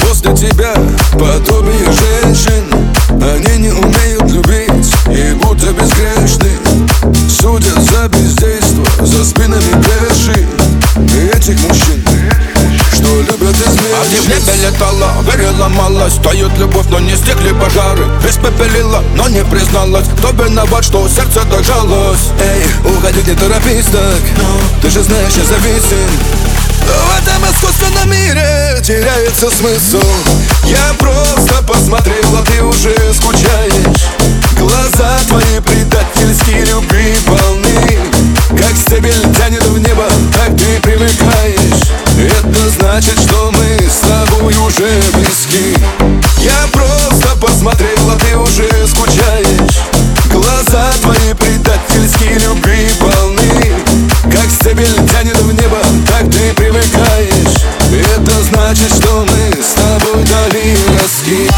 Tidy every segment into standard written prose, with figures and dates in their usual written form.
после тебя подобие женщин. Они не умеют любить и будто безгрешны. Судят за бездейство, за спинами пеши этих мужчин, что любят изменить. А ты в небе летала, верила мало. Стоит любовь, но не стихли пожары. Испепелила, но не призналась. Кто виноват, что сердце так жалось? Эй, уходи, не торопись так. Ты же знаешь, я зависим. В этом искусственном мире теряется смысл. Я просто посмотрел, а ты уже скучаешь. Глаза твои предательские любви полны. Как стебель тянет в небо, так ты привыкаешь. Это значит, что мы с тобой уже близки. Я просто посмотрел, а ты уже скучаешь. Глаза твои предательские любви полны. Как стебель тянет в небо, так ты привыкаешь. Это значит, что мы с тобой дали носки.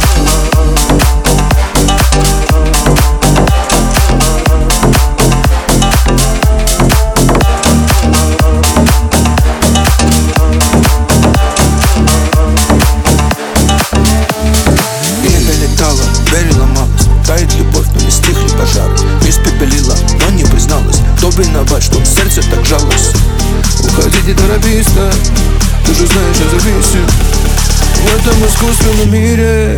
Верила мало, тает любовь, но не стихли пожары. Испепелила, но не призналась. Кто виноват, что сердце так жалось? Уходи, не торопись так. Ты же знаешь, я зависим в этом искусственном мире.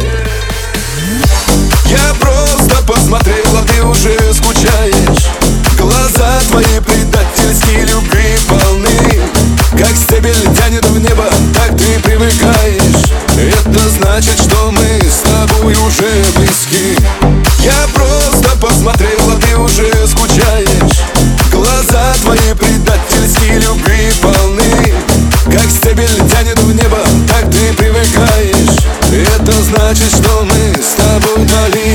Я просто посмотрел, а ты уже скучаешь. Глаза твои предательские любви полны. Как стебель тянет в небо, так ты привыкаешь. Это значит, что мы с тобой уже близки. Я просто посмотрел, а ты уже скучаешь. Глаза твои предательские любви полны. Как стебель тянет в небо, так ты привыкаешь. Это значит, что мы с тобой дали